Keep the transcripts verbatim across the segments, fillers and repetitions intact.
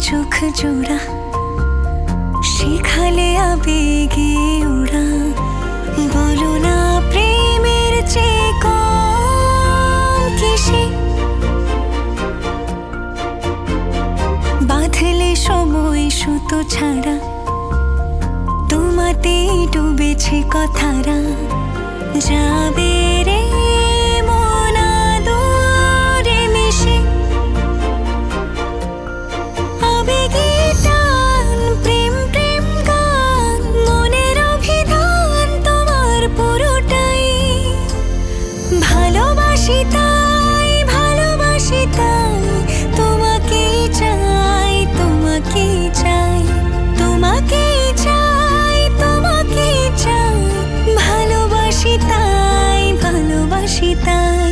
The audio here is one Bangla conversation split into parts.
চোখ জোড়া, শিখালে আবেগে ওরা। বলো না প্রেমের চেয়ে কম কিসে, বাঁধলে সময় সুতো ছাড়া, তোমাতেই ডুবেছে কথারা। যাবে রে মন আদরে মিশে, আবেগে টান, প্রেম প্রেম গান, মনের অভিধান তোমার পুরোটাই। ভালোবাসি তাই, ভালোবাসি তাই, তোমাকেই চাই, তোমাকেই চাই, তোমাকেই চাই, তোমাকেই চাই। ভালোবাসি তাই, ভালোবাসি তাই।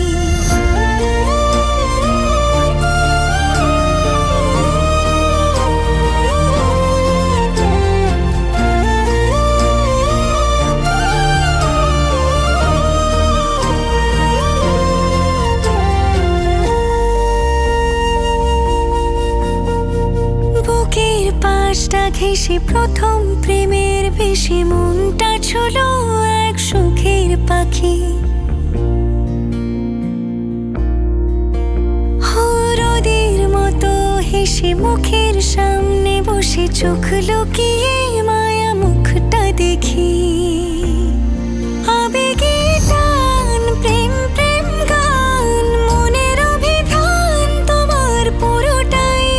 বুকের পাশটা ঘেঁষে প্রথম প্রেমের বেশি মনটা ছিল এক সুখের পাখি। হরদের মতো হেসে মুখের সামনে বসে চোখ লুকিয়ে মায়া মুখটা দেখি। আবেগে টান, প্রেম প্রেম গান, মনের অভিধান তোমার পুরোটাই।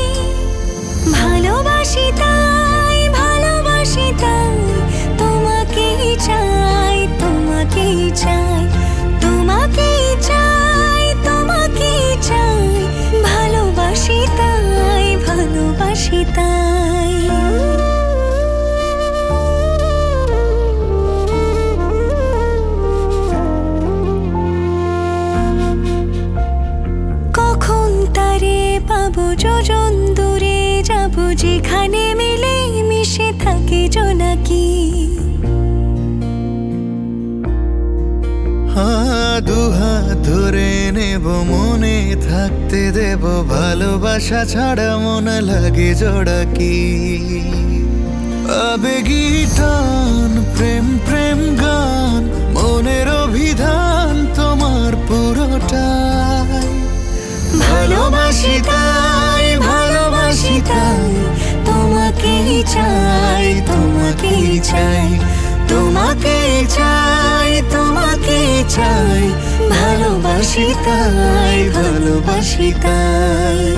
ভালোবাসি তাই, ভালোবাসি তাই, তোমাকেই চাই, তোমাকেই চাই, তোমাকেই চাই, তোমাকেই চাই। ভালোবাসি তাই, ভালোবাসি তাই। কখন তারে পাবো, যোজন দূরে যাবো, যেখানে মিলে মিশে থাকে জোনাকি। দুহাত ধরে নেব, মনে থাকতে দেব, ভালোবাসা ছাড়া মন লাগে জোড়া কি। আবেগী টান, প্রেম প্রেম গান, মনের অভিধান তোমার পুরোটাই। ভালোবাসি তাই, ভালোবাসি তাই, তোমাকেই চাই, তোমাকেই চাই, তোমাকেই চাই, তোমাকেই চাই। ভালোবাসি তাই, ভালোবাসি তাই।